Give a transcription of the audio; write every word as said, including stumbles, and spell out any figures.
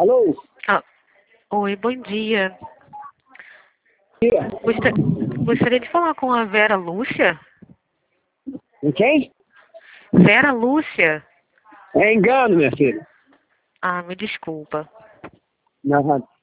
Alô? Ah, oi, bom dia. Dia. Gosta- Gostaria de falar com a Vera Lúcia? Com quem? Vera Lúcia? É engano, minha filha. Ah, me desculpa. Não,